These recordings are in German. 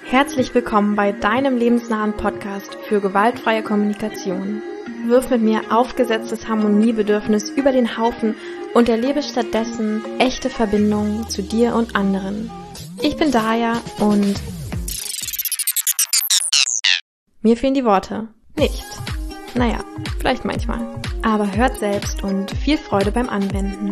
Herzlich willkommen bei deinem lebensnahen Podcast für gewaltfreie Kommunikation. Wirf mit mir aufgesetztes Harmoniebedürfnis über den Haufen und erlebe stattdessen echte Verbindungen zu dir und anderen. Ich bin Daya und mir fehlen die Worte. Nicht. Naja, vielleicht manchmal. Aber hört selbst und viel Freude beim Anwenden.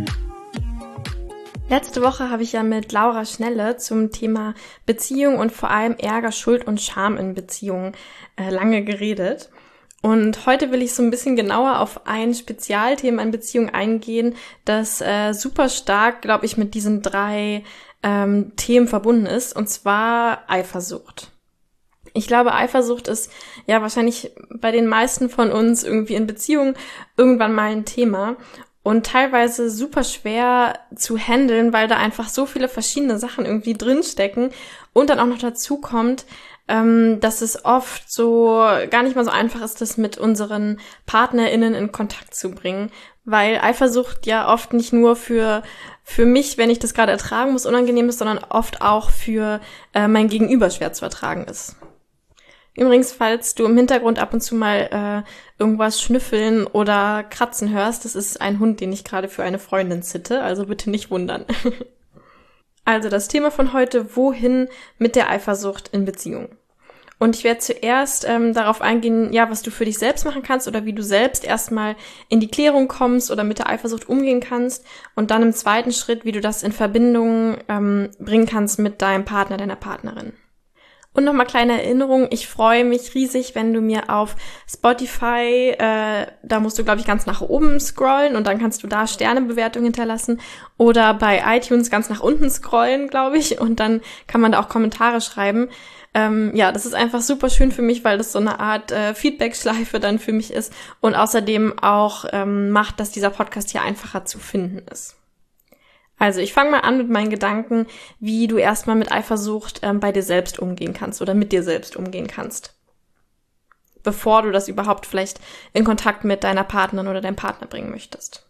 Letzte Woche habe ich ja mit Laura Schnelle zum Thema Beziehung und vor allem Ärger, Schuld und Scham in Beziehungen lange geredet. Und heute will ich so ein bisschen genauer auf ein Spezialthema in Beziehungen eingehen, das super stark, glaube ich, mit diesen drei Themen verbunden ist, und zwar Eifersucht. Ich glaube, Eifersucht ist ja wahrscheinlich bei den meisten von uns irgendwie in Beziehungen irgendwann mal ein Thema. Und teilweise super schwer zu handeln, weil da einfach so viele verschiedene Sachen irgendwie drinstecken. Und dann auch noch dazu kommt, dass es oft so gar nicht mal so einfach ist, das mit unseren PartnerInnen in Kontakt zu bringen. Weil Eifersucht ja oft nicht nur für mich, wenn ich das gerade ertragen muss, unangenehm ist, sondern oft auch für mein Gegenüber schwer zu ertragen ist. Übrigens, falls du im Hintergrund ab und zu mal irgendwas schnüffeln oder kratzen hörst, das ist ein Hund, den ich gerade für eine Freundin sitte, also bitte nicht wundern. Also das Thema von heute: Wohin mit der Eifersucht in Beziehung? Und ich werde zuerst darauf eingehen, ja, was du für dich selbst machen kannst oder wie du selbst erstmal in die Klärung kommst oder mit der Eifersucht umgehen kannst, und dann im zweiten Schritt, wie du das in Verbindung bringen kannst mit deinem Partner, deiner Partnerin. Und nochmal kleine Erinnerung, ich freue mich riesig, wenn du mir auf Spotify, da musst du, glaube ich, ganz nach oben scrollen und dann kannst du da Sternebewertungen hinterlassen, oder bei iTunes ganz nach unten scrollen, glaube ich, und dann kann man da auch Kommentare schreiben. Ja, das ist einfach super schön für mich, weil das so eine Art Feedback-Schleife dann für mich ist und außerdem auch macht, dass dieser Podcast hier einfacher zu finden ist. Also ich fange mal an mit meinen Gedanken, wie du erstmal mit Eifersucht bei dir selbst umgehen kannst oder mit dir selbst umgehen kannst, bevor du das überhaupt vielleicht in Kontakt mit deiner Partnerin oder deinem Partner bringen möchtest.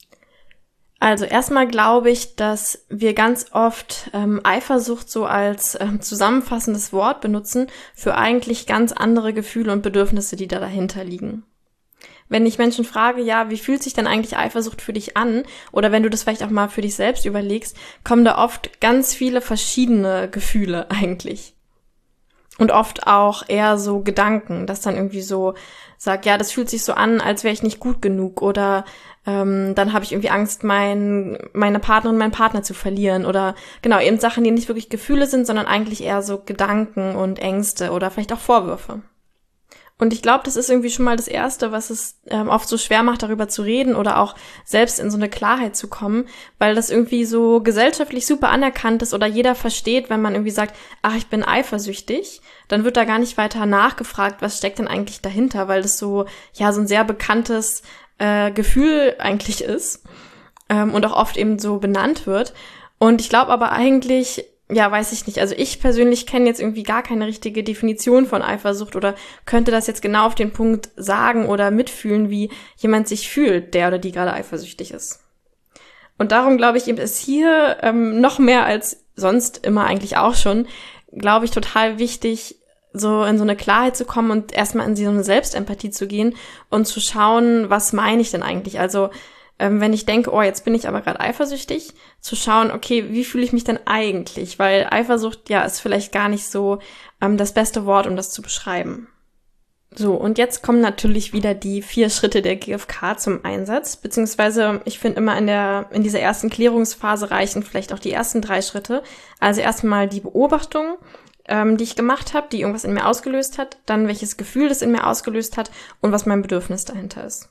Also erstmal glaube ich, dass wir ganz oft Eifersucht so als zusammenfassendes Wort benutzen für eigentlich ganz andere Gefühle und Bedürfnisse, die da dahinter liegen. Wenn ich Menschen frage, ja, wie fühlt sich denn eigentlich Eifersucht für dich an? Oder wenn du das vielleicht auch mal für dich selbst überlegst, kommen da oft ganz viele verschiedene Gefühle eigentlich. Und oft auch eher so Gedanken, dass dann irgendwie so sagt, ja, das fühlt sich so an, als wäre ich nicht gut genug. Oder dann habe ich irgendwie Angst, meine Partnerin, meinen Partner zu verlieren. Oder genau, eben Sachen, die nicht wirklich Gefühle sind, sondern eigentlich eher so Gedanken und Ängste oder vielleicht auch Vorwürfe. Und ich glaube, das ist irgendwie schon mal das Erste, was es oft so schwer macht, darüber zu reden oder auch selbst in so eine Klarheit zu kommen, weil das irgendwie so gesellschaftlich super anerkannt ist oder jeder versteht, wenn man irgendwie sagt, ach, ich bin eifersüchtig, dann wird da gar nicht weiter nachgefragt, was steckt denn eigentlich dahinter, weil das so, ja, so ein sehr bekanntes Gefühl eigentlich ist und auch oft eben so benannt wird. Und ich glaube aber eigentlich, ja, weiß ich nicht. Also ich persönlich kenne jetzt irgendwie gar keine richtige Definition von Eifersucht oder könnte das jetzt genau auf den Punkt sagen oder mitfühlen, wie jemand sich fühlt, der oder die gerade eifersüchtig ist. Und darum glaube ich, eben ist hier noch mehr als sonst immer eigentlich auch schon, glaube ich, total wichtig, so in so eine Klarheit zu kommen und erstmal in so eine Selbstempathie zu gehen und zu schauen, was meine ich denn eigentlich? Also wenn ich denke, oh, jetzt bin ich aber gerade eifersüchtig, zu schauen, okay, wie fühle ich mich denn eigentlich? Weil Eifersucht, ja, ist vielleicht gar nicht so das beste Wort, um das zu beschreiben. So, und jetzt kommen natürlich wieder die 4 Schritte der GfK zum Einsatz, beziehungsweise ich finde immer in dieser ersten Klärungsphase reichen vielleicht auch die ersten 3 Schritte. Also erstmal die Beobachtung, die ich gemacht habe, die irgendwas in mir ausgelöst hat, dann welches Gefühl das in mir ausgelöst hat und was mein Bedürfnis dahinter ist.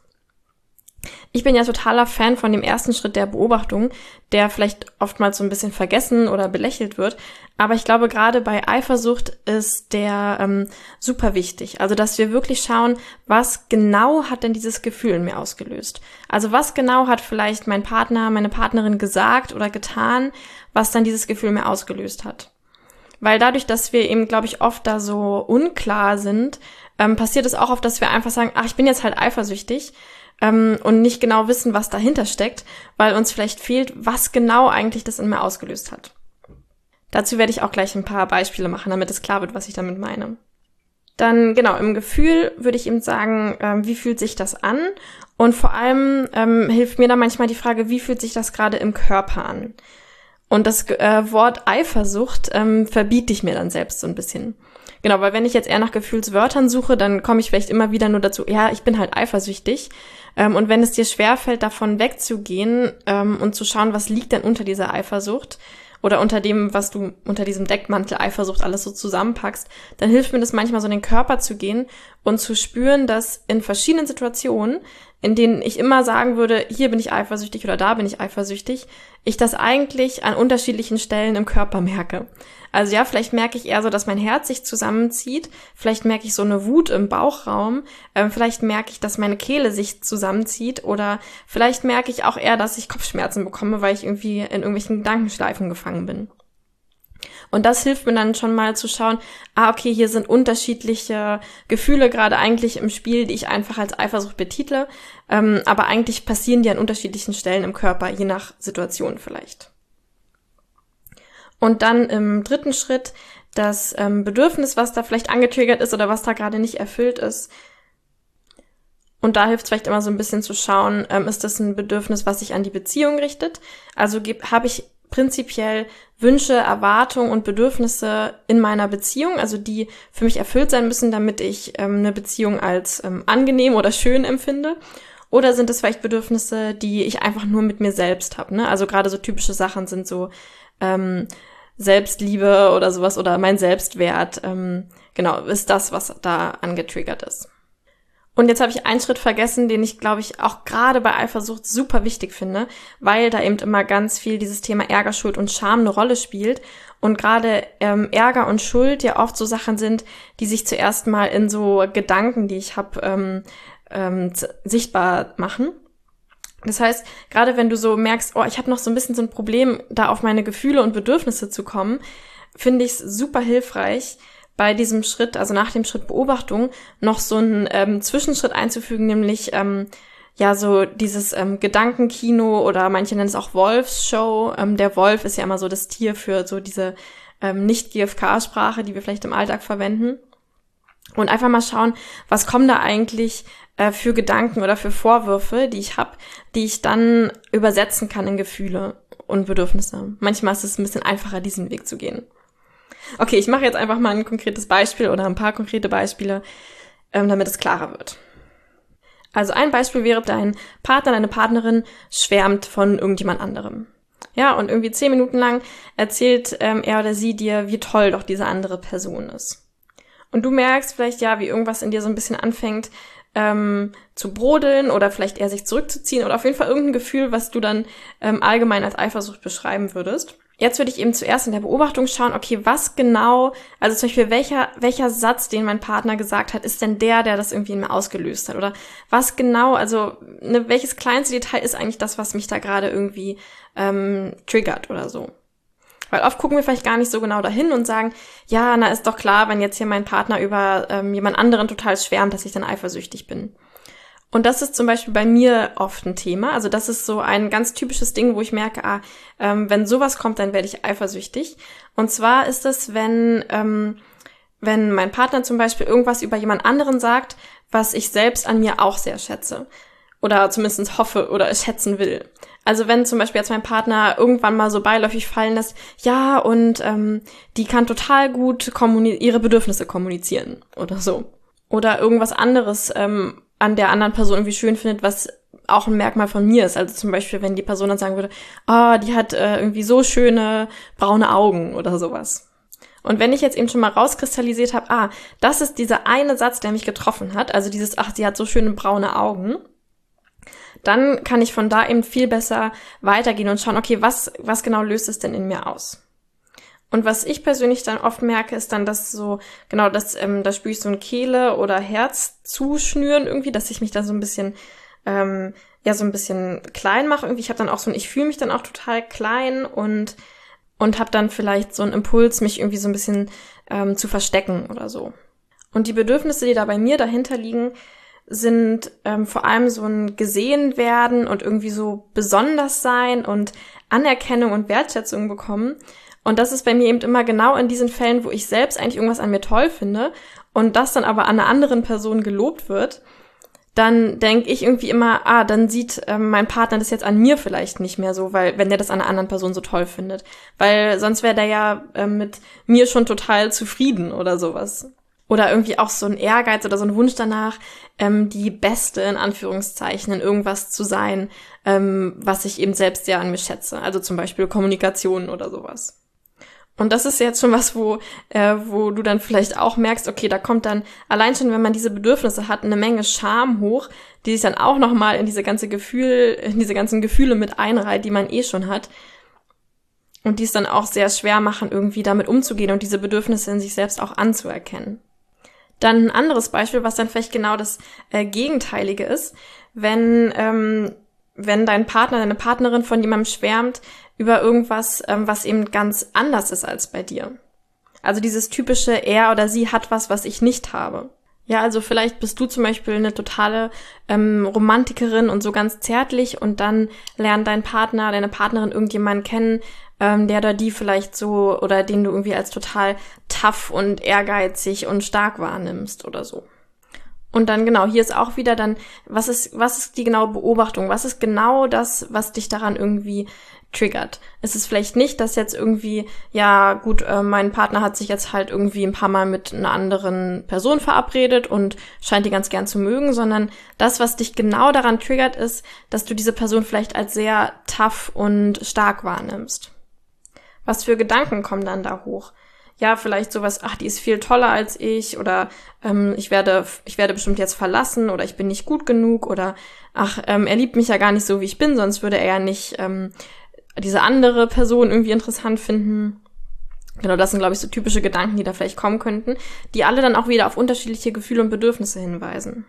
Ich bin ja totaler Fan von dem ersten Schritt der Beobachtung, der vielleicht oftmals so ein bisschen vergessen oder belächelt wird. Aber ich glaube, gerade bei Eifersucht ist der super wichtig. Also, dass wir wirklich schauen, was genau hat denn dieses Gefühl in mir ausgelöst? Also, was genau hat vielleicht mein Partner, meine Partnerin gesagt oder getan, was dann dieses Gefühl in mir ausgelöst hat? Weil dadurch, dass wir eben, glaube ich, oft da so unklar sind, passiert es auch oft, dass wir einfach sagen, ach, ich bin jetzt halt eifersüchtig, und nicht genau wissen, was dahinter steckt, weil uns vielleicht fehlt, was genau eigentlich das in mir ausgelöst hat. Dazu werde ich auch gleich ein paar Beispiele machen, damit es klar wird, was ich damit meine. Dann genau, im Gefühl würde ich eben sagen, wie fühlt sich das an? Und vor allem hilft mir da manchmal die Frage, wie fühlt sich das gerade im Körper an? Und das Wort Eifersucht verbiete ich mir dann selbst so ein bisschen. Genau, weil wenn ich jetzt eher nach Gefühlswörtern suche, dann komme ich vielleicht immer wieder nur dazu, ja, ich bin halt eifersüchtig. Und wenn es dir schwerfällt, davon wegzugehen und zu schauen, was liegt denn unter dieser Eifersucht oder unter dem, was du unter diesem Deckmantel Eifersucht alles so zusammenpackst, dann hilft mir das manchmal so in den Körper zu gehen und zu spüren, dass in verschiedenen Situationen, in denen ich immer sagen würde, hier bin ich eifersüchtig oder da bin ich eifersüchtig, ich das eigentlich an unterschiedlichen Stellen im Körper merke. Also ja, vielleicht merke ich eher so, dass mein Herz sich zusammenzieht, vielleicht merke ich so eine Wut im Bauchraum, vielleicht merke ich, dass meine Kehle sich zusammenzieht oder vielleicht merke ich auch eher, dass ich Kopfschmerzen bekomme, weil ich irgendwie in irgendwelchen Gedankenschleifen gefangen bin. Und das hilft mir dann schon mal zu schauen, okay, hier sind unterschiedliche Gefühle gerade eigentlich im Spiel, die ich einfach als Eifersucht betitle, aber eigentlich passieren die an unterschiedlichen Stellen im Körper, je nach Situation vielleicht. Und dann im dritten Schritt das Bedürfnis, was da vielleicht angetriggert ist oder was da gerade nicht erfüllt ist. Und da hilft es vielleicht immer so ein bisschen zu schauen, ist das ein Bedürfnis, was sich an die Beziehung richtet? Also habe ich prinzipiell Wünsche, Erwartungen und Bedürfnisse in meiner Beziehung, also die für mich erfüllt sein müssen, damit ich eine Beziehung als angenehm oder schön empfinde? Oder sind es vielleicht Bedürfnisse, die ich einfach nur mit mir selbst habe, ne? Also gerade so typische Sachen sind so Selbstliebe oder sowas oder mein Selbstwert, genau, ist das, was da angetriggert ist. Und jetzt habe ich einen Schritt vergessen, den ich, glaube ich, auch gerade bei Eifersucht super wichtig finde, weil da eben immer ganz viel dieses Thema Ärger, Schuld und Scham eine Rolle spielt und gerade Ärger und Schuld ja oft so Sachen sind, die sich zuerst mal in so Gedanken, die ich habe, sichtbar machen. Das heißt, gerade wenn du so merkst, ich habe noch so ein bisschen so ein Problem, da auf meine Gefühle und Bedürfnisse zu kommen, finde ich es super hilfreich, bei diesem Schritt, also nach dem Schritt Beobachtung, noch so einen Zwischenschritt einzufügen, nämlich so dieses Gedankenkino oder manche nennen es auch Wolfsshow. Der Wolf ist ja immer so das Tier für so diese Nicht-GfK-Sprache, die wir vielleicht im Alltag verwenden. Und einfach mal schauen, was kommen da eigentlich für Gedanken oder für Vorwürfe, die ich habe, die ich dann übersetzen kann in Gefühle und Bedürfnisse. Manchmal ist es ein bisschen einfacher, diesen Weg zu gehen. Okay, ich mache jetzt einfach mal ein konkretes Beispiel oder ein paar konkrete Beispiele, damit es klarer wird. Also ein Beispiel wäre, dein Partner, deine Partnerin schwärmt von irgendjemand anderem. Ja, und irgendwie 10 Minuten lang erzählt er oder sie dir, wie toll doch diese andere Person ist. Und du merkst vielleicht wie irgendwas in dir so ein bisschen anfängt zu brodeln oder vielleicht eher sich zurückzuziehen oder auf jeden Fall irgendein Gefühl, was du dann allgemein als Eifersucht beschreiben würdest. Jetzt würde ich eben zuerst in der Beobachtung schauen, okay, was genau, also zum Beispiel welcher Satz, den mein Partner gesagt hat, ist denn der das irgendwie in mir ausgelöst hat? Oder was genau, also welches kleinste Detail ist eigentlich das, was mich da gerade irgendwie triggert oder so? Weil oft gucken wir vielleicht gar nicht so genau dahin und sagen, ja, na ist doch klar, wenn jetzt hier mein Partner über jemand anderen total schwärmt, dass ich dann eifersüchtig bin. Und das ist zum Beispiel bei mir oft ein Thema. Also das ist so ein ganz typisches Ding, wo ich merke, wenn sowas kommt, dann werde ich eifersüchtig. Und zwar ist es, wenn mein Partner zum Beispiel irgendwas über jemand anderen sagt, was ich selbst an mir auch sehr schätze. Oder zumindest hoffe oder schätzen will. Also wenn zum Beispiel jetzt mein Partner irgendwann mal so beiläufig fallen lässt, ja, und die kann total gut ihre Bedürfnisse kommunizieren oder so. Oder irgendwas anderes an der anderen Person irgendwie schön findet, was auch ein Merkmal von mir ist. Also zum Beispiel, wenn die Person dann sagen würde, die hat irgendwie so schöne braune Augen oder sowas. Und wenn ich jetzt eben schon mal rauskristallisiert habe, das ist dieser eine Satz, der mich getroffen hat, also dieses, sie hat so schöne braune Augen, dann kann ich von da eben viel besser weitergehen und schauen, okay, was genau löst es denn in mir aus? Und was ich persönlich dann oft merke, ist dann, dass so, genau, da spüre ich so ein Kehle- oder Herz zuschnüren irgendwie, dass ich mich da so ein bisschen, so ein bisschen klein mache. Irgendwie, ich habe dann auch ich fühle mich dann auch total klein und habe dann vielleicht so einen Impuls, mich irgendwie so ein bisschen zu verstecken oder so. Und die Bedürfnisse, die da bei mir dahinter liegen, sind vor allem so ein gesehen werden und irgendwie so besonders sein und Anerkennung und Wertschätzung bekommen. Und das ist bei mir eben immer genau in diesen Fällen, wo ich selbst eigentlich irgendwas an mir toll finde und das dann aber an einer anderen Person gelobt wird, dann denke ich irgendwie immer, dann sieht mein Partner das jetzt an mir vielleicht nicht mehr so, weil wenn der das an einer anderen Person so toll findet. Weil sonst wäre der ja mit mir schon total zufrieden oder sowas. Oder irgendwie auch so ein Ehrgeiz oder so ein Wunsch danach, die Beste in Anführungszeichen in irgendwas zu sein, was ich eben selbst sehr an mir schätze. Also zum Beispiel Kommunikation oder sowas. Und das ist jetzt schon was, wo du dann vielleicht auch merkst, okay, da kommt dann allein schon, wenn man diese Bedürfnisse hat, eine Menge Scham hoch, die sich dann auch nochmal in diese ganzen Gefühle mit einreiht, die man schon hat. Und die es dann auch sehr schwer machen, irgendwie damit umzugehen und diese Bedürfnisse in sich selbst auch anzuerkennen. Dann ein anderes Beispiel, was dann vielleicht genau das Gegenteilige ist, wenn dein Partner, deine Partnerin von jemandem schwärmt über irgendwas, was eben ganz anders ist als bei dir. Also dieses typische, er oder sie hat was ich nicht habe. Ja, also vielleicht bist du zum Beispiel eine totale Romantikerin und so ganz zärtlich und dann lernt dein Partner, deine Partnerin irgendjemanden kennen, der oder die vielleicht so oder den du irgendwie als total tough und ehrgeizig und stark wahrnimmst oder so. Und dann genau, hier ist auch wieder dann, was ist die genaue Beobachtung? Was ist genau das, was dich daran irgendwie triggert? Es ist vielleicht nicht, dass jetzt irgendwie, ja gut, mein Partner hat sich jetzt halt irgendwie ein paar Mal mit einer anderen Person verabredet und scheint die ganz gern zu mögen, sondern das, was dich genau daran triggert, ist, dass du diese Person vielleicht als sehr tough und stark wahrnimmst. Was für Gedanken kommen dann da hoch? Ja, vielleicht sowas, die ist viel toller als ich oder ich werde bestimmt jetzt verlassen oder ich bin nicht gut genug oder er liebt mich ja gar nicht so, wie ich bin, sonst würde er ja nicht diese andere Person irgendwie interessant finden. Genau, das sind, glaube ich, so typische Gedanken, die da vielleicht kommen könnten, die alle dann auch wieder auf unterschiedliche Gefühle und Bedürfnisse hinweisen.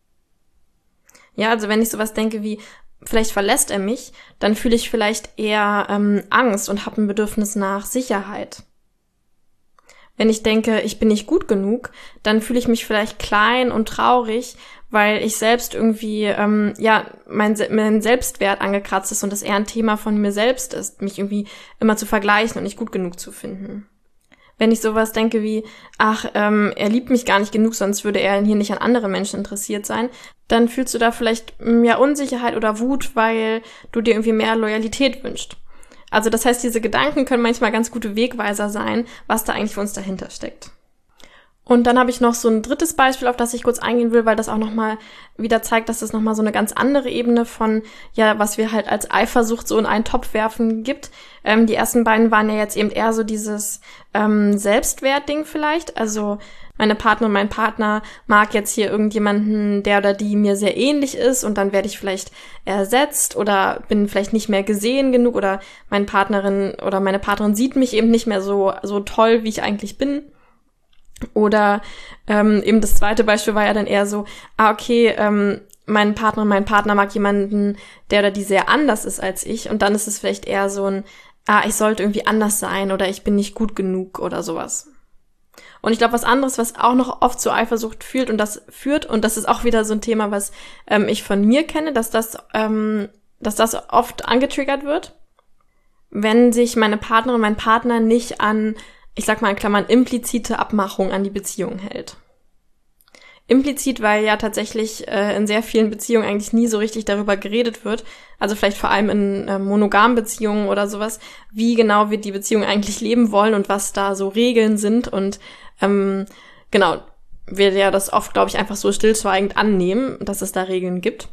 Ja, also wenn ich sowas denke wie, vielleicht verlässt er mich, dann fühle ich vielleicht eher Angst und habe ein Bedürfnis nach Sicherheit. Wenn ich denke, ich bin nicht gut genug, dann fühle ich mich vielleicht klein und traurig, weil ich selbst irgendwie, mein Selbstwert angekratzt ist und das eher ein Thema von mir selbst ist, mich irgendwie immer zu vergleichen und nicht gut genug zu finden. Wenn ich sowas denke wie, er liebt mich gar nicht genug, sonst würde er hier nicht an andere Menschen interessiert sein, dann fühlst du da vielleicht Unsicherheit oder Wut, weil du dir irgendwie mehr Loyalität wünschst. Also das heißt, diese Gedanken können manchmal ganz gute Wegweiser sein, was da eigentlich für uns dahinter steckt. Und dann habe ich noch so ein drittes Beispiel, auf das ich kurz eingehen will, weil das auch nochmal wieder zeigt, dass es nochmal so eine ganz andere Ebene von, was wir halt als Eifersucht so in einen Topf werfen gibt. Die ersten beiden waren ja jetzt eben eher so dieses Selbstwertding vielleicht. Also meine Partnerin, mein Partner mag jetzt hier irgendjemanden, der oder die mir sehr ähnlich ist und dann werde ich vielleicht ersetzt oder bin vielleicht nicht mehr gesehen genug oder meine Partnerin sieht mich eben nicht mehr so toll, wie ich eigentlich bin. Oder eben das zweite Beispiel war ja dann eher so, mein Partner mag jemanden, der oder die sehr anders ist als ich und dann ist es vielleicht eher so ein, ich sollte irgendwie anders sein oder ich bin nicht gut genug oder sowas. Und ich glaube, was anderes, was auch noch oft zu Eifersucht führt, und das ist auch wieder so ein Thema, was ich von mir kenne, dass das oft angetriggert wird, wenn sich meine Partnerin, mein Partner nicht an, ich sag mal in Klammern, implizite Abmachung an die Beziehung hält. Implizit, weil ja tatsächlich in sehr vielen Beziehungen eigentlich nie so richtig darüber geredet wird, also vielleicht vor allem in monogamen Beziehungen oder sowas, wie genau wir die Beziehung eigentlich leben wollen und was da so Regeln sind und wir ja das oft, glaube ich, einfach so stillschweigend annehmen, dass es da Regeln gibt.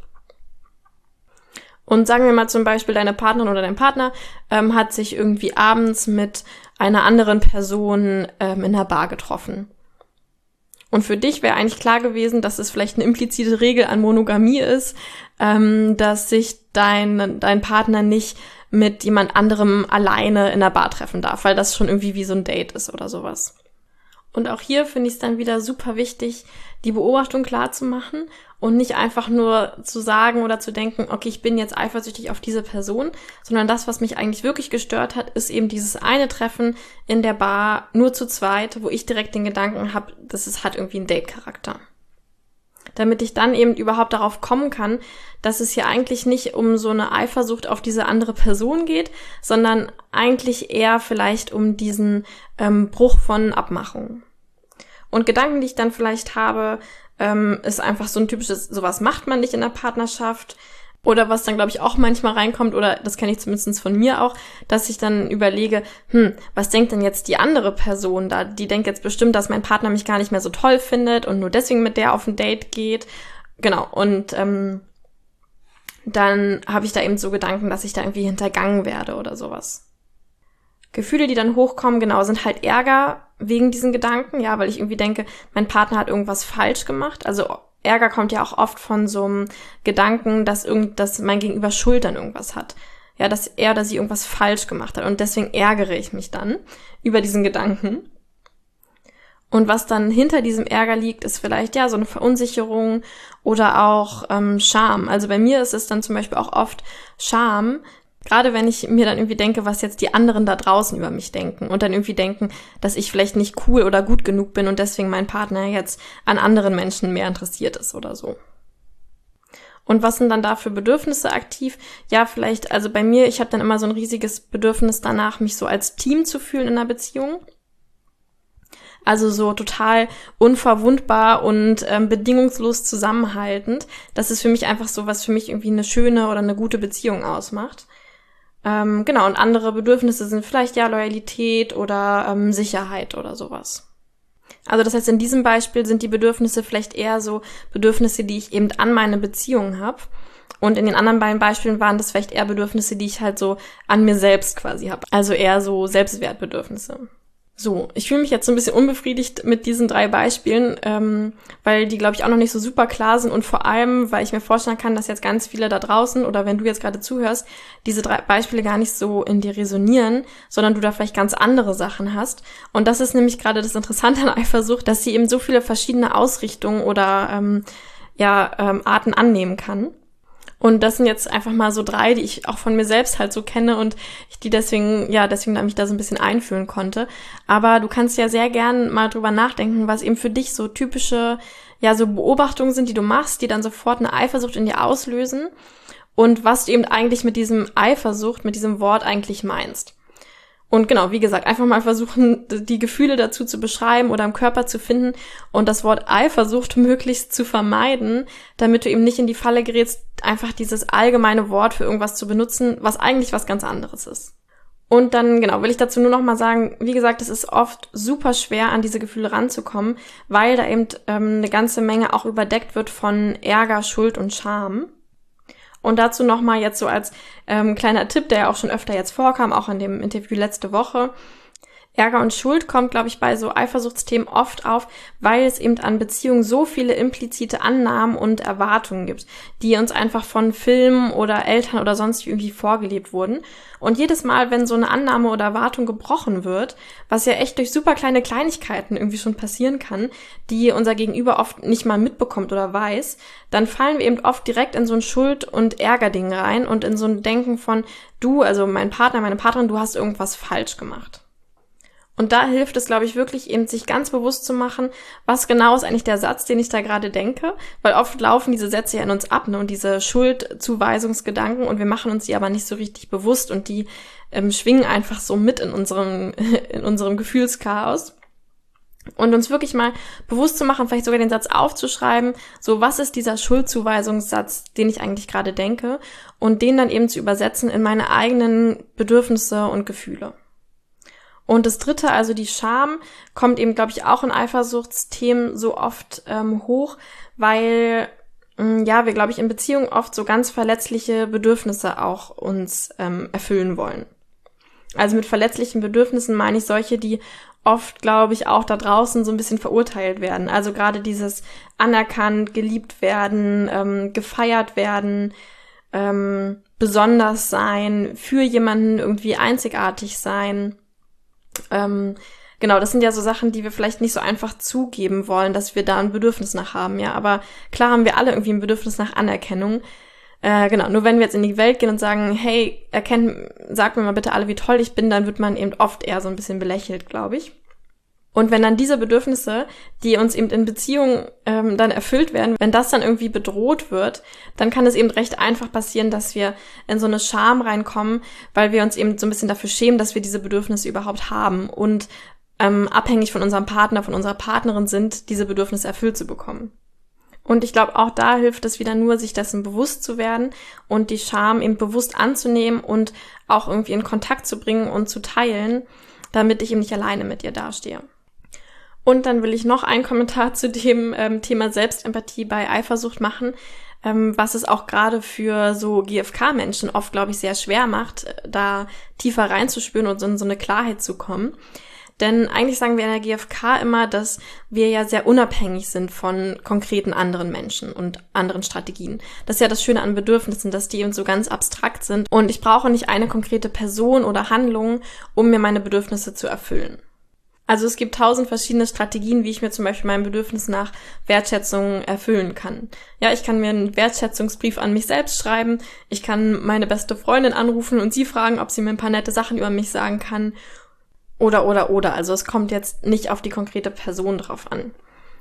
Und sagen wir mal zum Beispiel, deine Partnerin oder dein Partner hat sich irgendwie abends mit einer anderen Person in der Bar getroffen. Und für dich wäre eigentlich klar gewesen, dass es vielleicht eine implizite Regel an Monogamie ist, dass sich dein Partner nicht mit jemand anderem alleine in der Bar treffen darf, weil das schon irgendwie wie so ein Date ist oder sowas. Und auch hier finde ich es dann wieder super wichtig, die Beobachtung klar zu machen und nicht einfach nur zu sagen oder zu denken, okay, ich bin jetzt eifersüchtig auf diese Person, sondern das, was mich eigentlich wirklich gestört hat, ist eben dieses eine Treffen in der Bar nur zu zweit, wo ich direkt den Gedanken habe, hat irgendwie einen Date-Charakter. Damit ich dann eben überhaupt darauf kommen kann, dass es hier eigentlich nicht um so eine Eifersucht auf diese andere Person geht, sondern eigentlich eher vielleicht um diesen Bruch von Abmachungen. Und Gedanken, die ich dann vielleicht habe, ist einfach so ein typisches, sowas macht man nicht in der Partnerschaft. Oder was dann, glaube ich, auch manchmal reinkommt, oder das kenne ich zumindest von mir auch, dass ich dann überlege, was denkt denn jetzt die andere Person da? Die denkt jetzt bestimmt, dass mein Partner mich gar nicht mehr so toll findet und nur deswegen mit der auf ein Date geht. Genau, und dann habe ich da eben so Gedanken, dass ich da irgendwie hintergangen werde oder sowas. Gefühle, die dann hochkommen, genau, sind halt Ärger wegen diesen Gedanken, ja, weil ich irgendwie denke, mein Partner hat irgendwas falsch gemacht. Also Ärger kommt ja auch oft von so einem Gedanken, dass mein Gegenüber Schuld an irgendwas hat. Ja, dass er oder sie irgendwas falsch gemacht hat. Und deswegen ärgere ich mich dann über diesen Gedanken. Und was dann hinter diesem Ärger liegt, ist vielleicht ja so eine Verunsicherung oder auch Scham. Also bei mir ist es dann zum Beispiel auch oft Scham, gerade wenn ich mir dann irgendwie denke, was jetzt die anderen da draußen über mich denken und dann irgendwie denken, dass ich vielleicht nicht cool oder gut genug bin und deswegen mein Partner jetzt an anderen Menschen mehr interessiert ist oder so. Und was sind dann da für Bedürfnisse aktiv? Ja, vielleicht, also bei mir, ich habe dann immer so ein riesiges Bedürfnis danach, mich so als Team zu fühlen in einer Beziehung. Also so total unverwundbar und bedingungslos zusammenhaltend. Das ist für mich einfach so, was für mich irgendwie eine schöne oder eine gute Beziehung ausmacht. Genau, und andere Bedürfnisse sind vielleicht ja Loyalität oder Sicherheit oder sowas. Also das heißt, in diesem Beispiel sind die Bedürfnisse vielleicht eher so Bedürfnisse, die ich eben an meine Beziehung habe. Und in den anderen beiden Beispielen waren das vielleicht eher Bedürfnisse, die ich halt so an mir selbst quasi habe. Also eher so Selbstwertbedürfnisse. So, ich fühle mich jetzt so ein bisschen unbefriedigt mit diesen 3 Beispielen, weil die, glaube ich, auch noch nicht so super klar sind und vor allem, weil ich mir vorstellen kann, dass jetzt ganz viele da draußen oder wenn du jetzt gerade zuhörst, diese 3 Beispiele gar nicht so in dir resonieren, sondern du da vielleicht ganz andere Sachen hast. Und das ist nämlich gerade das Interessante an Eifersucht, dass sie eben so viele verschiedene Ausrichtungen oder Arten annehmen kann. Und das sind jetzt einfach mal so 3, die ich auch von mir selbst halt so kenne und ich die deswegen mich da so ein bisschen einfühlen konnte. Aber du kannst ja sehr gern mal drüber nachdenken, was eben für dich so typische, so Beobachtungen sind, die du machst, die dann sofort eine Eifersucht in dir auslösen und was du eben eigentlich mit diesem Eifersucht, mit diesem Wort eigentlich meinst. Und genau, wie gesagt, einfach mal versuchen, die Gefühle dazu zu beschreiben oder im Körper zu finden und das Wort Eifersucht möglichst zu vermeiden, damit du eben nicht in die Falle gerätst, einfach dieses allgemeine Wort für irgendwas zu benutzen, was eigentlich was ganz anderes ist. Und dann, genau, will ich dazu nur noch mal sagen, wie gesagt, es ist oft super schwer, an diese Gefühle ranzukommen, weil da eben eine ganze Menge auch überdeckt wird von Ärger, Schuld und Scham. Und dazu nochmal jetzt so als kleiner Tipp, der ja auch schon öfter jetzt vorkam, auch in dem Interview letzte Woche. Ärger und Schuld kommt, glaube ich, bei so Eifersuchtsthemen oft auf, weil es eben an Beziehungen so viele implizite Annahmen und Erwartungen gibt, die uns einfach von Filmen oder Eltern oder sonst irgendwie vorgelebt wurden. Und jedes Mal, wenn so eine Annahme oder Erwartung gebrochen wird, was ja echt durch super kleine Kleinigkeiten irgendwie schon passieren kann, die unser Gegenüber oft nicht mal mitbekommt oder weiß, dann fallen wir eben oft direkt in so ein Schuld- und Ärgerding rein und in so ein Denken von du, also mein Partner, meine Partnerin, du hast irgendwas falsch gemacht. Und da hilft es, glaube ich, wirklich eben, sich ganz bewusst zu machen, was genau ist eigentlich der Satz, den ich da gerade denke, weil oft laufen diese Sätze ja in uns ab, ne, und diese Schuldzuweisungsgedanken und wir machen uns die aber nicht so richtig bewusst und die schwingen einfach so mit in unserem Gefühlschaos. Und uns wirklich mal bewusst zu machen, vielleicht sogar den Satz aufzuschreiben, so was ist dieser Schuldzuweisungssatz, den ich eigentlich gerade denke und den dann eben zu übersetzen in meine eigenen Bedürfnisse und Gefühle. Und das Dritte, also die Scham, kommt eben, glaube ich, auch in Eifersuchtsthemen so oft hoch, weil wir, glaube ich, in Beziehungen oft so ganz verletzliche Bedürfnisse auch uns erfüllen wollen. Also mit verletzlichen Bedürfnissen meine ich solche, die oft, glaube ich, auch da draußen so ein bisschen verurteilt werden. Also gerade dieses anerkannt, geliebt werden, gefeiert werden, besonders sein, für jemanden irgendwie einzigartig sein. Genau, das sind ja so Sachen, die wir vielleicht nicht so einfach zugeben wollen, dass wir da ein Bedürfnis nach haben, ja. Aber klar haben wir alle irgendwie ein Bedürfnis nach Anerkennung. Genau, nur wenn wir jetzt in die Welt gehen und sagen, hey, sagt mir mal bitte alle, wie toll ich bin, dann wird man eben oft eher so ein bisschen belächelt, glaube ich. Und wenn dann diese Bedürfnisse, die uns eben in Beziehungen dann erfüllt werden, wenn das dann irgendwie bedroht wird, dann kann es eben recht einfach passieren, dass wir in so eine Scham reinkommen, weil wir uns eben so ein bisschen dafür schämen, dass wir diese Bedürfnisse überhaupt haben und abhängig von unserem Partner, von unserer Partnerin sind, diese Bedürfnisse erfüllt zu bekommen. Und ich glaube, auch da hilft es wieder nur, sich dessen bewusst zu werden und die Scham eben bewusst anzunehmen und auch irgendwie in Kontakt zu bringen und zu teilen, damit ich eben nicht alleine mit ihr dastehe. Und dann will ich noch einen Kommentar zu dem Thema Selbstempathie bei Eifersucht machen, was es auch gerade für so GfK-Menschen oft, glaube ich, sehr schwer macht, da tiefer reinzuspüren und in so eine Klarheit zu kommen. Denn eigentlich sagen wir in der GfK immer, dass wir ja sehr unabhängig sind von konkreten anderen Menschen und anderen Strategien. Das ist ja das Schöne an Bedürfnissen, dass die eben so ganz abstrakt sind. Und ich brauche nicht eine konkrete Person oder Handlung, um mir meine Bedürfnisse zu erfüllen. Also es gibt 1000 verschiedene Strategien, wie ich mir zum Beispiel mein Bedürfnis nach Wertschätzung erfüllen kann. Ja, ich kann mir einen Wertschätzungsbrief an mich selbst schreiben. Ich kann meine beste Freundin anrufen und sie fragen, ob sie mir ein paar nette Sachen über mich sagen kann. Oder. Also es kommt jetzt nicht auf die konkrete Person drauf an.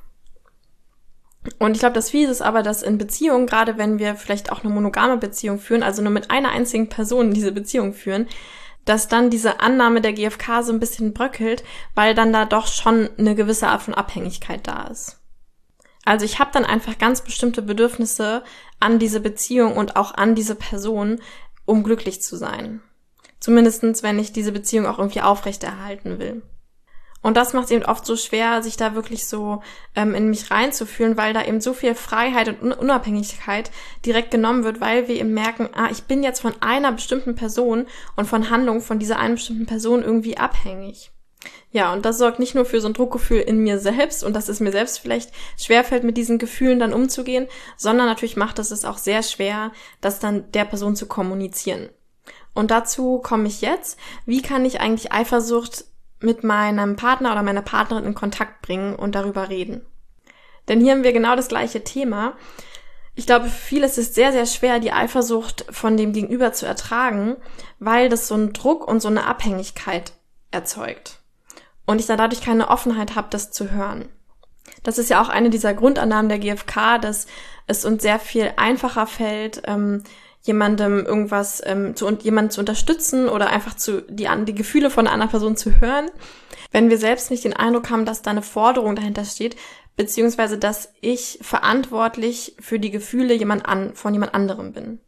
Und ich glaube, das Fiese ist aber, dass in Beziehungen, gerade wenn wir vielleicht auch eine monogame Beziehung führen, also nur mit einer einzigen Person diese Beziehung führen, dass dann diese Annahme der GfK so ein bisschen bröckelt, weil dann da doch schon eine gewisse Art von Abhängigkeit da ist. Also ich habe dann einfach ganz bestimmte Bedürfnisse an diese Beziehung und auch an diese Person, um glücklich zu sein. Zumindestens, wenn ich diese Beziehung auch irgendwie aufrechterhalten will. Und das macht es eben oft so schwer, sich da wirklich so in mich reinzufühlen, weil da eben so viel Freiheit und Unabhängigkeit direkt genommen wird, weil wir eben merken, ich bin jetzt von einer bestimmten Person und von Handlungen von dieser einen bestimmten Person irgendwie abhängig. Ja, und das sorgt nicht nur für so ein Druckgefühl in mir selbst und dass es mir selbst vielleicht schwerfällt, mit diesen Gefühlen dann umzugehen, sondern natürlich macht es auch sehr schwer, das dann der Person zu kommunizieren. Und dazu komme ich jetzt. Wie kann ich eigentlich Eifersucht mit meinem Partner oder meiner Partnerin in Kontakt bringen und darüber reden? Denn hier haben wir genau das gleiche Thema. Ich glaube, für viele ist es sehr, sehr schwer, die Eifersucht von dem Gegenüber zu ertragen, weil das so einen Druck und so eine Abhängigkeit erzeugt. Und ich dann dadurch keine Offenheit habe, das zu hören. Das ist ja auch eine dieser Grundannahmen der GfK, dass es uns sehr viel einfacher fällt, jemandem irgendwas jemanden zu unterstützen oder einfach die Gefühle von einer anderen Person zu hören, wenn wir selbst nicht den Eindruck haben, dass da eine Forderung dahinter steht, beziehungsweise dass ich verantwortlich für die Gefühle von jemand anderem bin.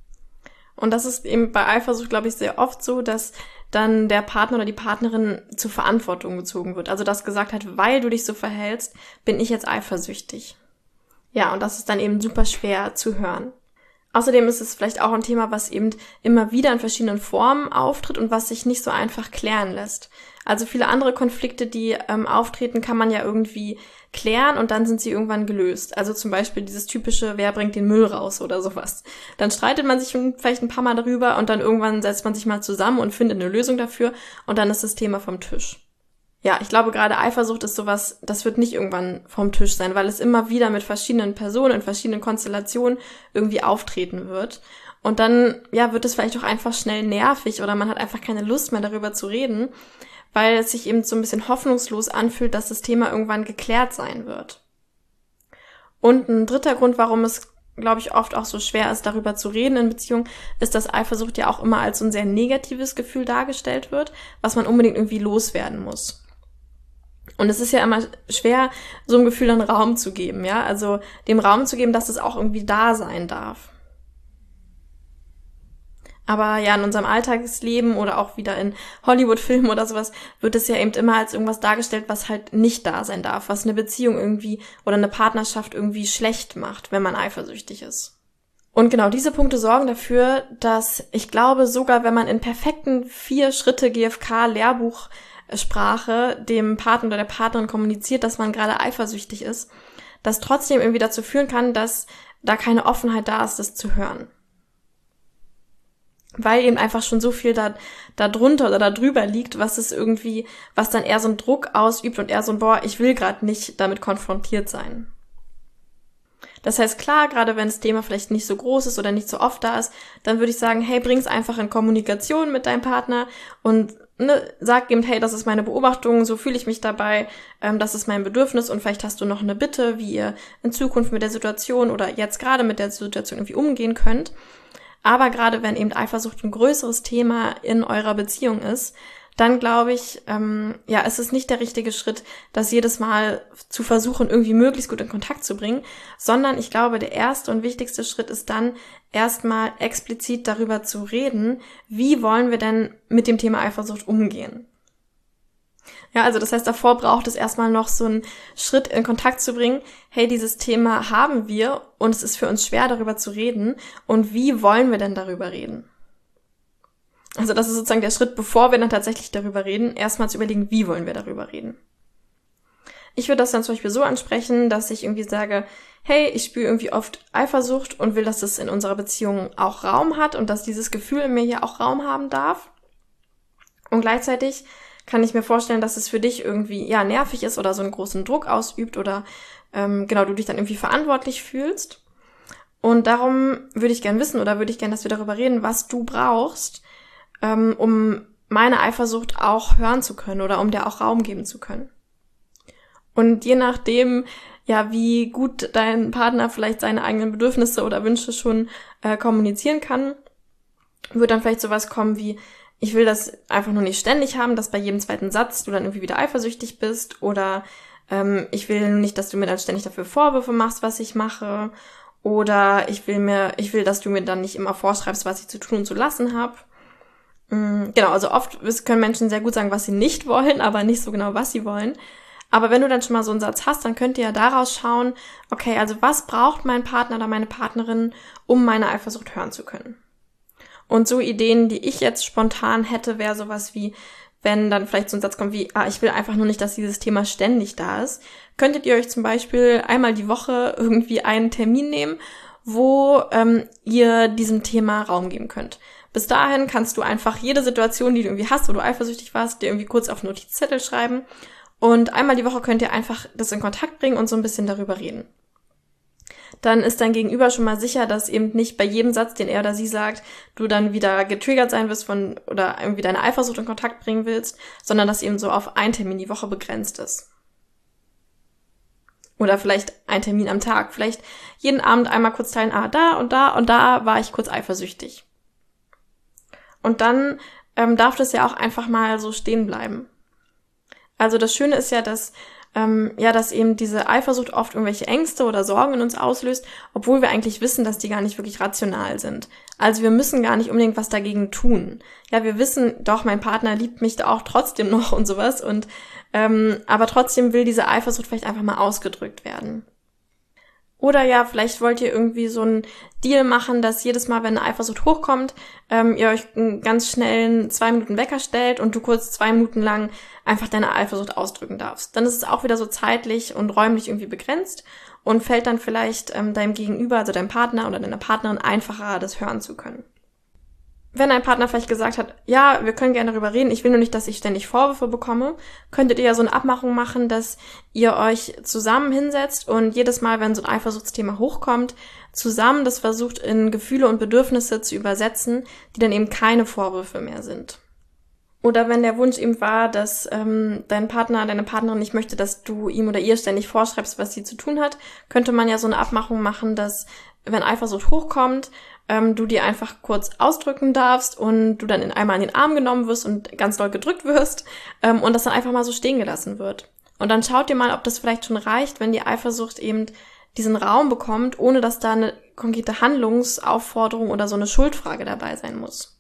Und das ist eben bei Eifersucht, glaube ich, sehr oft so, dass dann der Partner oder die Partnerin zur Verantwortung gezogen wird. Also das gesagt hat, weil du dich so verhältst, bin ich jetzt eifersüchtig. Ja, und das ist dann eben super schwer zu hören. Außerdem ist es vielleicht auch ein Thema, was eben immer wieder in verschiedenen Formen auftritt und was sich nicht so einfach klären lässt. Also viele andere Konflikte, die auftreten, kann man ja irgendwie klären und dann sind sie irgendwann gelöst. Also zum Beispiel dieses typische, wer bringt den Müll raus oder sowas. Dann streitet man sich vielleicht ein paar Mal darüber und dann irgendwann setzt man sich mal zusammen und findet eine Lösung dafür und dann ist das Thema vom Tisch. Ja, ich glaube, gerade Eifersucht ist sowas, das wird nicht irgendwann vom Tisch sein, weil es immer wieder mit verschiedenen Personen in verschiedenen Konstellationen irgendwie auftreten wird. Und dann, wird es vielleicht auch einfach schnell nervig oder man hat einfach keine Lust mehr darüber zu reden, weil es sich eben so ein bisschen hoffnungslos anfühlt, dass das Thema irgendwann geklärt sein wird. Und ein dritter Grund, warum es, glaube ich, oft auch so schwer ist, darüber zu reden in Beziehungen, ist, dass Eifersucht ja auch immer als so ein sehr negatives Gefühl dargestellt wird, was man unbedingt irgendwie loswerden muss. Und es ist ja immer schwer, so einem Gefühl dann Raum zu geben, ja, also dem Raum zu geben, dass es auch irgendwie da sein darf. Aber ja, in unserem Alltagsleben oder auch wieder in Hollywood-Filmen oder sowas wird es ja eben immer als irgendwas dargestellt, was halt nicht da sein darf, was eine Beziehung irgendwie oder eine Partnerschaft irgendwie schlecht macht, wenn man eifersüchtig ist. Und genau diese Punkte sorgen dafür, dass ich glaube, sogar wenn man in perfekten 4 Schritte GfK-Lehrbuchsprache dem Partner oder der Partnerin kommuniziert, dass man gerade eifersüchtig ist, das trotzdem irgendwie dazu führen kann, dass da keine Offenheit da ist, das zu hören. Weil eben einfach schon so viel da drunter oder da drüber liegt, was dann eher so einen Druck ausübt und eher so ein, ich will gerade nicht damit konfrontiert sein. Das heißt, klar, gerade wenn das Thema vielleicht nicht so groß ist oder nicht so oft da ist, dann würde ich sagen, hey, bring's einfach in Kommunikation mit deinem Partner und sag eben, hey, das ist meine Beobachtung, so fühle ich mich dabei, das ist mein Bedürfnis und vielleicht hast du noch eine Bitte, wie ihr in Zukunft mit der Situation oder jetzt gerade mit der Situation irgendwie umgehen könnt. Aber gerade wenn eben Eifersucht ein größeres Thema in eurer Beziehung ist, dann glaube ich, ist es nicht der richtige Schritt, das jedes Mal zu versuchen, irgendwie möglichst gut in Kontakt zu bringen, sondern ich glaube, der erste und wichtigste Schritt ist dann, erstmal explizit darüber zu reden, wie wollen wir denn mit dem Thema Eifersucht umgehen. Ja, also das heißt, davor braucht es erstmal noch so einen Schritt in Kontakt zu bringen, hey, dieses Thema haben wir und es ist für uns schwer, darüber zu reden und wie wollen wir denn darüber reden? Also das ist sozusagen der Schritt, bevor wir dann tatsächlich darüber reden, erstmal zu überlegen, wie wollen wir darüber reden. Ich würde das dann zum Beispiel so ansprechen, dass ich irgendwie sage, hey, ich spüre irgendwie oft Eifersucht und will, dass es in unserer Beziehung auch Raum hat und dass dieses Gefühl in mir hier auch Raum haben darf. Und gleichzeitig kann ich mir vorstellen, dass es für dich irgendwie nervig ist oder so einen großen Druck ausübt oder du dich dann irgendwie verantwortlich fühlst. Und darum würde ich gerne wissen oder würde ich gerne, dass wir darüber reden, was du brauchst, um meine Eifersucht auch hören zu können oder um der auch Raum geben zu können. Und je nachdem, wie gut dein Partner vielleicht seine eigenen Bedürfnisse oder Wünsche schon kommunizieren kann, wird dann vielleicht sowas kommen wie, ich will das einfach nur nicht ständig haben, dass bei jedem zweiten Satz du dann irgendwie wieder eifersüchtig bist oder ich will nicht, dass du mir dann ständig dafür Vorwürfe machst, was ich mache oder ich will, dass du mir dann nicht immer vorschreibst, was ich zu tun und zu lassen habe. Genau, also oft können Menschen sehr gut sagen, was sie nicht wollen, aber nicht so genau, was sie wollen. Aber wenn du dann schon mal so einen Satz hast, dann könnt ihr ja daraus schauen, okay, also was braucht mein Partner oder meine Partnerin, um meine Eifersucht hören zu können? Und so Ideen, die ich jetzt spontan hätte, wäre sowas wie, wenn dann vielleicht so ein Satz kommt wie, ich will einfach nur nicht, dass dieses Thema ständig da ist, könntet ihr euch zum Beispiel einmal die Woche irgendwie einen Termin nehmen, wo ihr diesem Thema Raum geben könnt. Bis dahin kannst du einfach jede Situation, die du irgendwie hast, wo du eifersüchtig warst, dir irgendwie kurz auf einen Notizzettel schreiben und einmal die Woche könnt ihr einfach das in Kontakt bringen und so ein bisschen darüber reden. Dann ist dein Gegenüber schon mal sicher, dass eben nicht bei jedem Satz, den er oder sie sagt, du dann wieder getriggert sein wirst oder irgendwie deine Eifersucht in Kontakt bringen willst, sondern dass eben so auf einen Termin die Woche begrenzt ist. Oder vielleicht ein Termin am Tag. Vielleicht jeden Abend einmal kurz teilen, da und da und da war ich kurz eifersüchtig. Und dann darf das ja auch einfach mal so stehen bleiben. Also das Schöne ist ja, dass eben diese Eifersucht oft irgendwelche Ängste oder Sorgen in uns auslöst, obwohl wir eigentlich wissen, dass die gar nicht wirklich rational sind. Also wir müssen gar nicht unbedingt was dagegen tun. Ja, wir wissen, doch, mein Partner liebt mich da auch trotzdem noch und sowas und aber trotzdem will diese Eifersucht vielleicht einfach mal ausgedrückt werden. Oder vielleicht wollt ihr irgendwie so einen Deal machen, dass jedes Mal, wenn eine Eifersucht hochkommt, ihr euch einen ganz schnellen 2 Minuten Wecker stellt und du kurz 2 Minuten lang einfach deine Eifersucht ausdrücken darfst. Dann ist es auch wieder so zeitlich und räumlich irgendwie begrenzt und fällt dann vielleicht deinem Gegenüber, also deinem Partner oder deiner Partnerin, einfacher, das hören zu können. Wenn ein Partner vielleicht gesagt hat, wir können gerne darüber reden, ich will nur nicht, dass ich ständig Vorwürfe bekomme, könntet ihr ja so eine Abmachung machen, dass ihr euch zusammen hinsetzt und jedes Mal, wenn so ein Eifersuchtsthema hochkommt, zusammen das versucht in Gefühle und Bedürfnisse zu übersetzen, die dann eben keine Vorwürfe mehr sind. Oder wenn der Wunsch eben war, dass dein Partner, deine Partnerin nicht möchte, dass du ihm oder ihr ständig vorschreibst, was sie zu tun hat, könnte man ja so eine Abmachung machen, dass wenn Eifersucht hochkommt, du dir einfach kurz ausdrücken darfst und du dann einmal in den Arm genommen wirst und ganz doll gedrückt wirst und das dann einfach mal so stehen gelassen wird. Und dann schaut ihr mal, ob das vielleicht schon reicht, wenn die Eifersucht eben diesen Raum bekommt, ohne dass da eine konkrete Handlungsaufforderung oder so eine Schuldfrage dabei sein muss.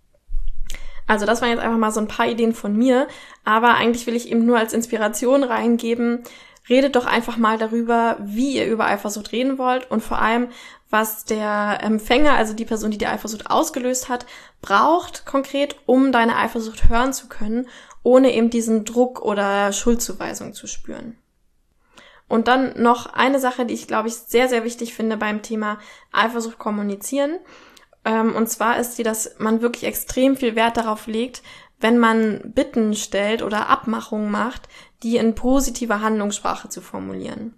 Also das waren jetzt einfach mal so ein paar Ideen von mir, aber eigentlich will ich eben nur als Inspiration reingeben, redet doch einfach mal darüber, wie ihr über Eifersucht reden wollt und vor allem, was der Empfänger, also die Person, die Eifersucht ausgelöst hat, braucht konkret, um deine Eifersucht hören zu können, ohne eben diesen Druck oder Schuldzuweisung zu spüren. Und dann noch eine Sache, die ich, glaube ich, sehr, sehr wichtig finde beim Thema Eifersucht kommunizieren. Und zwar ist die, dass man wirklich extrem viel Wert darauf legt, wenn man Bitten stellt oder Abmachungen macht, die in positiver Handlungssprache zu formulieren.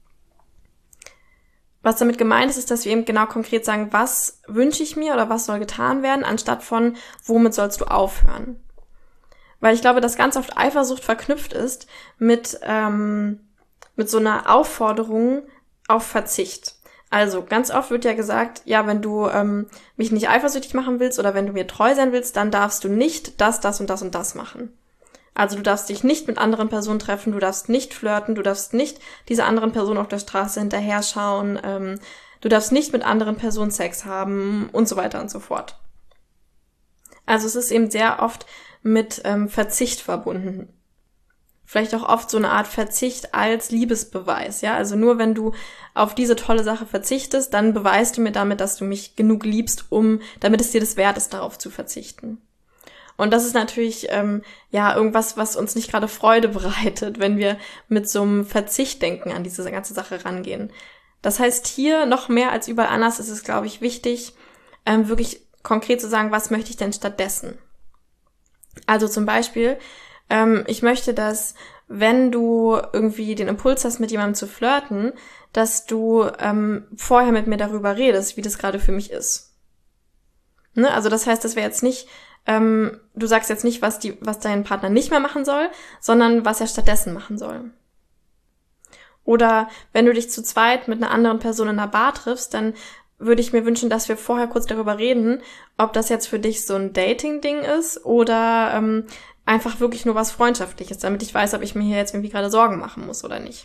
Was damit gemeint ist, ist, dass wir eben genau konkret sagen, was wünsche ich mir oder was soll getan werden, anstatt von, womit sollst du aufhören. Weil ich glaube, dass ganz oft Eifersucht verknüpft ist mit so einer Aufforderung auf Verzicht. Also ganz oft wird ja gesagt, ja, wenn du mich nicht eifersüchtig machen willst oder wenn du mir treu sein willst, dann darfst du nicht das und das und das machen. Also du darfst dich nicht mit anderen Personen treffen, du darfst nicht flirten, du darfst nicht dieser anderen Person auf der Straße hinterher schauen, du darfst nicht mit anderen Personen Sex haben und so weiter und so fort. Also es ist eben sehr oft mit Verzicht verbunden. Vielleicht auch oft so eine Art Verzicht als Liebesbeweis, ja? Also nur wenn du auf diese tolle Sache verzichtest, dann beweist du mir damit, dass du mich genug liebst, damit es dir das wert ist, darauf zu verzichten. Und das ist natürlich irgendwas, was uns nicht gerade Freude bereitet, wenn wir mit so einem Verzichtdenken an diese ganze Sache rangehen. Das heißt, hier noch mehr als überall anders ist es, glaube ich, wichtig, wirklich konkret zu sagen, was möchte ich denn stattdessen? Also zum Beispiel, ich möchte, dass, wenn du irgendwie den Impuls hast, mit jemandem zu flirten, dass du vorher mit mir darüber redest, wie das gerade für mich ist. Ne? Also das heißt, dass wir jetzt nicht, du sagst jetzt nicht, was dein Partner nicht mehr machen soll, sondern was er stattdessen machen soll. Oder wenn du dich zu zweit mit einer anderen Person in einer Bar triffst, dann würde ich mir wünschen, dass wir vorher kurz darüber reden, ob das jetzt für dich so ein Dating-Ding ist oder einfach wirklich nur was Freundschaftliches, damit ich weiß, ob ich mir hier jetzt irgendwie gerade Sorgen machen muss oder nicht.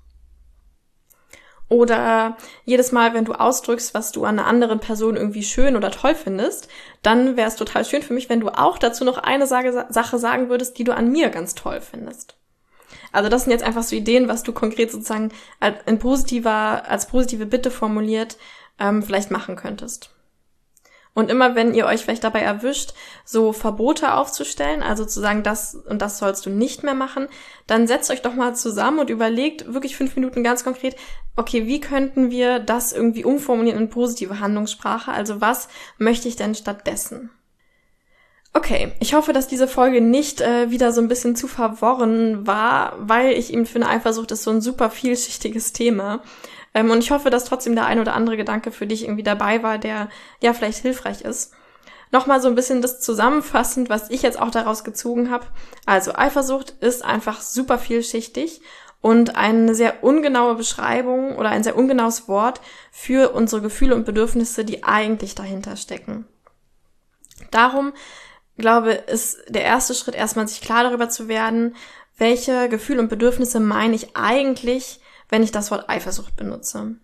Oder jedes Mal, wenn du ausdrückst, was du an einer anderen Person irgendwie schön oder toll findest, dann wäre es total schön für mich, wenn du auch dazu noch eine Sache sagen würdest, die du an mir ganz toll findest. Also das sind jetzt einfach so Ideen, was du konkret sozusagen als positive Bitte formuliert vielleicht machen könntest. Und immer, wenn ihr euch vielleicht dabei erwischt, so Verbote aufzustellen, also zu sagen, das und das sollst du nicht mehr machen, dann setzt euch doch mal zusammen und überlegt wirklich 5 Minuten ganz konkret, okay, wie könnten wir das irgendwie umformulieren in positive Handlungssprache? Also was möchte ich denn stattdessen? Okay, ich hoffe, dass diese Folge nicht wieder so ein bisschen zu verworren war, weil ich eben finde, Eifersucht ist so ein super vielschichtiges Thema. Und ich hoffe, dass trotzdem der ein oder andere Gedanke für dich irgendwie dabei war, der ja vielleicht hilfreich ist. Nochmal so ein bisschen das zusammenfassend, was ich jetzt auch daraus gezogen habe. Also Eifersucht ist einfach super vielschichtig und eine sehr ungenaue Beschreibung oder ein sehr ungenaues Wort für unsere Gefühle und Bedürfnisse, die eigentlich dahinter stecken. Darum, glaube ich, ist der erste Schritt erstmal, sich klar darüber zu werden, welche Gefühle und Bedürfnisse meine ich eigentlich, wenn ich das Wort Eifersucht benutze.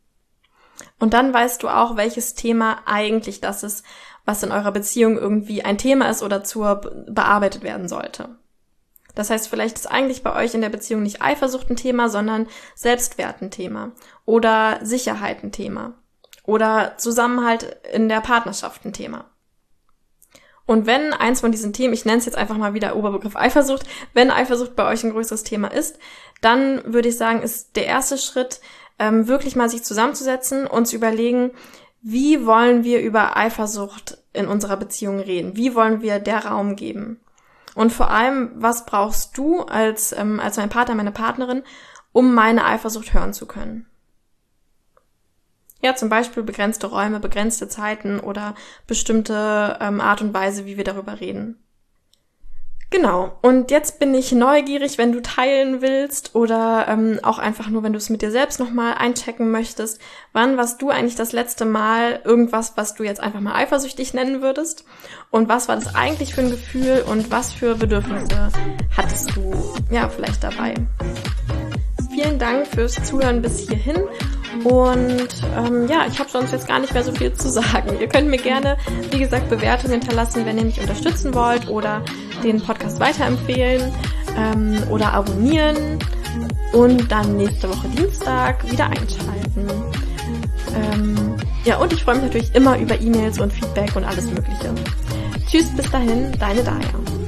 Und dann weißt du auch, welches Thema eigentlich das ist, was in eurer Beziehung irgendwie ein Thema ist oder bearbeitet werden sollte. Das heißt, vielleicht ist eigentlich bei euch in der Beziehung nicht Eifersucht ein Thema, sondern Selbstwert ein Thema oder Sicherheit ein Thema oder Zusammenhalt in der Partnerschaft ein Thema. Und wenn eins von diesen Themen, ich nenne es jetzt einfach mal wieder Oberbegriff Eifersucht, wenn Eifersucht bei euch ein größeres Thema ist, dann würde ich sagen, ist der erste Schritt, wirklich mal sich zusammenzusetzen und zu überlegen, wie wollen wir über Eifersucht in unserer Beziehung reden? Wie wollen wir der Raum geben? Und vor allem, was brauchst du als mein Partner, meine Partnerin, um meine Eifersucht hören zu können? Ja, zum Beispiel begrenzte Räume, begrenzte Zeiten oder bestimmte Art und Weise, wie wir darüber reden. Genau, und jetzt bin ich neugierig, wenn du teilen willst oder auch einfach nur, wenn du es mit dir selbst nochmal einchecken möchtest. Wann warst du eigentlich das letzte Mal irgendwas, was du jetzt einfach mal eifersüchtig nennen würdest? Und was war das eigentlich für ein Gefühl und was für Bedürfnisse hattest du ja vielleicht dabei? Vielen Dank fürs Zuhören bis hierhin. Und ich habe sonst jetzt gar nicht mehr so viel zu sagen. Ihr könnt mir gerne, wie gesagt, Bewertungen hinterlassen, wenn ihr mich unterstützen wollt oder den Podcast weiterempfehlen oder abonnieren und dann nächste Woche Dienstag wieder einschalten. Und ich freue mich natürlich immer über E-Mails und Feedback und alles Mögliche. Tschüss, bis dahin, deine Daya.